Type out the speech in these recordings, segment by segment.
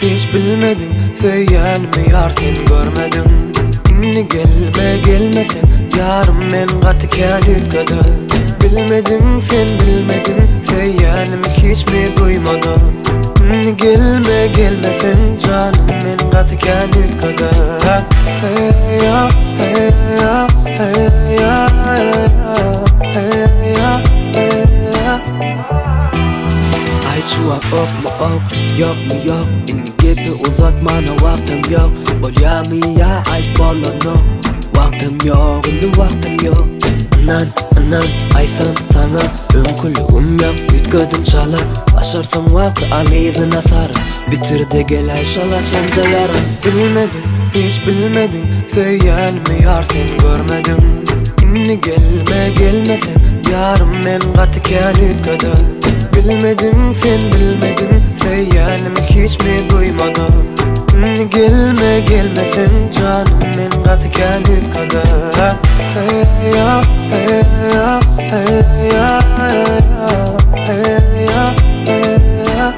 hiç bilmedim. Söyyen mi yar sen görmedim. İnni gelmesen yarım men gatıken ütködü. Bilmedin sen bilmedin, söyyen mi hiç mi duymadın. İnni gelmesen canım men gatıken ütködü. Hey ya, hey ya, hey ya, hey ya, hey ya. Ay çuvak ok mu ok, yok mu yok. İnni gibi uzatmana vaktim yok. Bolya mı ya ay bolano. Vaktim yok, inni vaktim yok. Anan, aysan sana önkülüğüm yok. Ütködüm çala, başarsam vakti alıydı nasarı. Bitirdi gelen şala çanca yara. Bilmedim, hiç bilmedim. Söyyen mi yar sen görmedim. İnni gelmesen yarım men gatıken ütködü. Bilmedin sen bilmedin, söyyen mi hiç mi duymadın. İnni gelmesen canım men gatıken ütködü. Hey ya, hey ya, hey ya, hey ya, hey ya.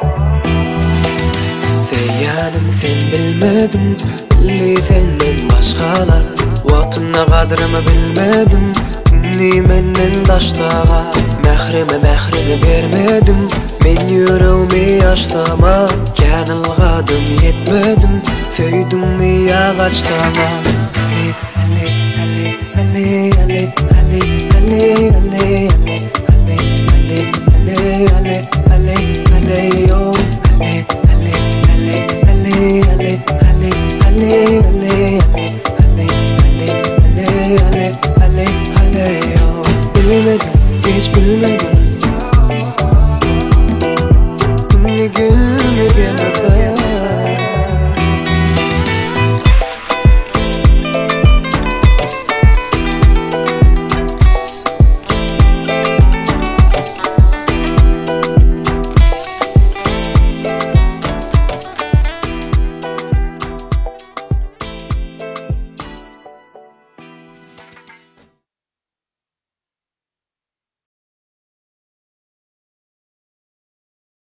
Söyyenim sen bilmedim, billi senden başkalar. Vaktimne kadrımı bilmedim, inni menden daştağa. Mehrimi vermedim, men yüreğimi yaştama. Kenilgadım yetmedim, söydüm mi ya kaçtama. Ale